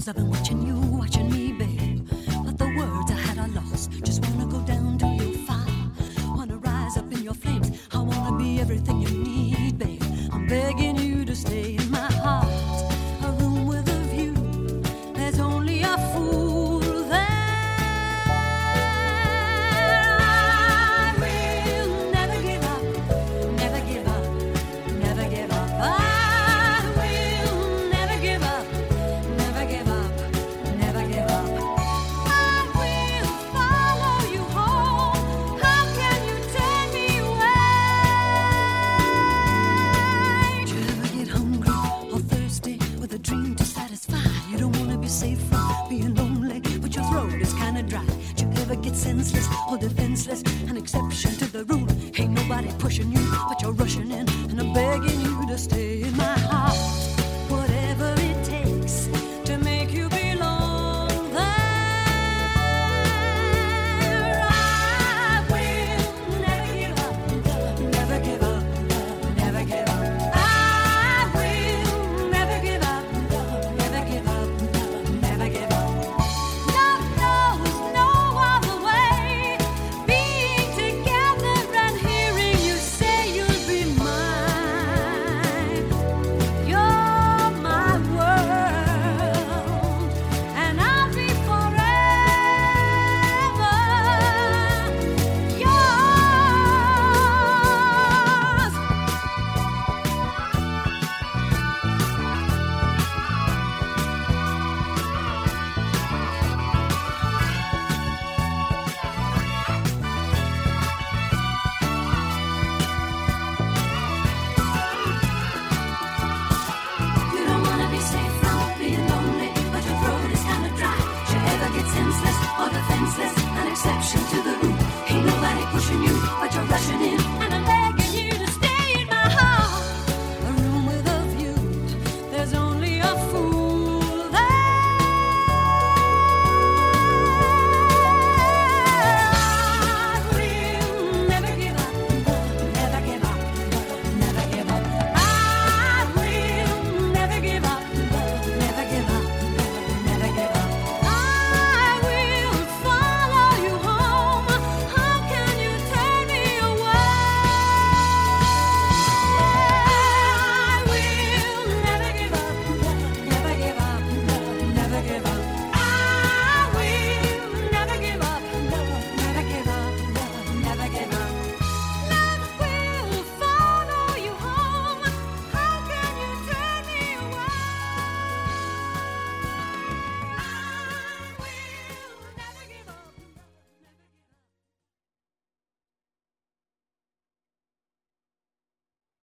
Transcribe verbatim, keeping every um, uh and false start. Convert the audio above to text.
I've been watching you, watching me, babe. But the words I had I lost. Just wanna go down to your fire. Wanna rise up in your flames. I wanna be everything you need, babe. I'm begging you to stay in my heart. A room with a view. There's only a fool there. I will never give up, never give up, never give up. I will never give up, never give up, never give up. I will follow you home. How can you take me away? Do you ever get hungry or thirsty with a dream to satisfy? You don't wanna be safe from being lonely, but your throat is kinda dry. Do you ever get senseless or defenseless? An exception to the rule. Ain't nobody pushing you, but you're rushing in.